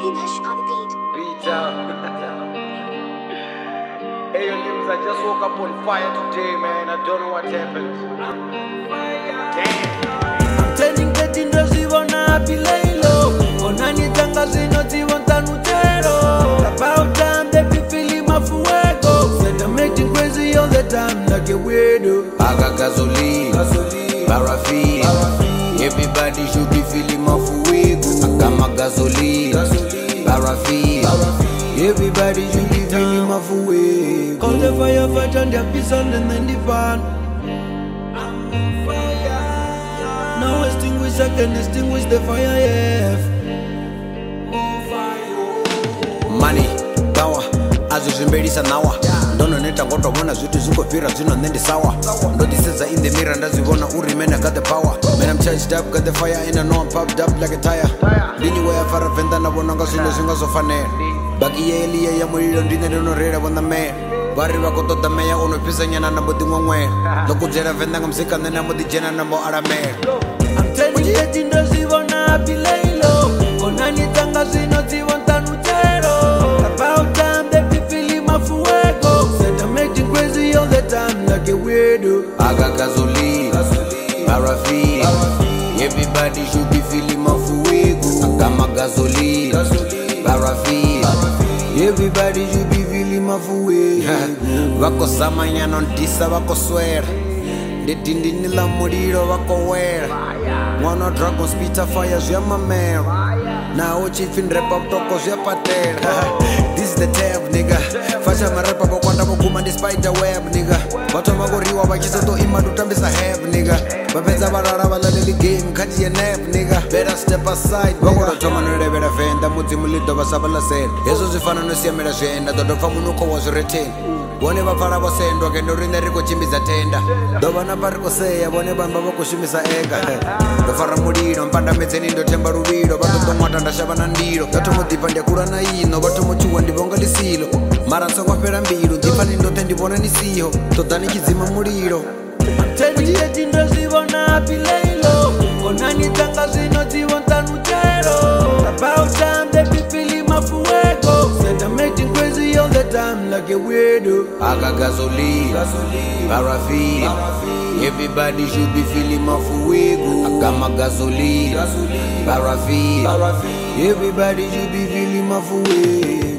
Hush on the beat. Beat up. Hey, your limbs, I just woke up on fire today, man. I don't know what happened. Damn. Turning that indozivona apileilo onani tanga zinozivonta nutero about time they be feeling my fuego said I'm acting crazy all the time like a weirdo. I got gasoline, paraffin. Everybody should be feeling my fuego. I got my gasoline, paraffin. Everybody should be feeling my fuego. Call the firefighter and their peace and then the pan. Now extinguisher can extinguish the fire, yeah. Money, power, azvizvimbedisa nawa ndononeta ngotobona zvitu zvikopfira zvino nende sawa ndodisedza in the mirror ndazvivona uri man I got the power man I'm charged up got the fire and I know I'm popped up like a tire ndiniweya faravenda navonanga zvinhu zvingazofanira baki yeeliya yamulilo ndine ndinorera vona man vari vakotoda meya unopisa nyana nambodimwemwera ndokudzera venda ngamusikana nambodijena namboaramera ndozivona apileilo onani tanga zinozivonta nutero about time they be feeling my fuego said I'm acting crazy all the time like a weirdo. I got gasoline, paraffin. Everybody should be feeling my fuego. I got my gasoline, paraffin. Everybody should be feeling my fuego. Vako samanyana ndisa vako swera ndidindinila mulilo vako wera mwana dragon spita fire zvyamamera nawo chifin repa kutoko zvyapatera this is the tab nigga fasha marepa vokwanda vokuma ndi spider web nigga vatoma kuriwa vachisoto imadutambisa heb nigga vapedza varara valaleli game khati ye nap nigga better step aside vakototoma norevera venda mudzimu lido vasabalasela hezvo zvifana nosiyamela zvienda dodopfa munuko wa zvireteni vone vapfara vosendwa kendo rine rikuchimbidza tenda ndovana parikoseya vone vamba vokushumisa ega ndofara mulilo mpandamedzeni ndotemba ruvilo vatotomwata ndashava na ndilo ndatomudhipa ndiyakura na ino vatomuchuwa ndivonga lisilo mara nsokwapera mbilu ndipfani ndote ndivona nisiho todzani chidzima mulilo teniyeti ndozivona apileilo onani tanga zinozivonta nutero about time they be feeling my fuego said I'm acting crazy all the time like a weirdo. I got gasoline, paraffin. Everybody should be feeling my fuego. I got my gasoline, paraffin. Everybody should be feeling my fuego.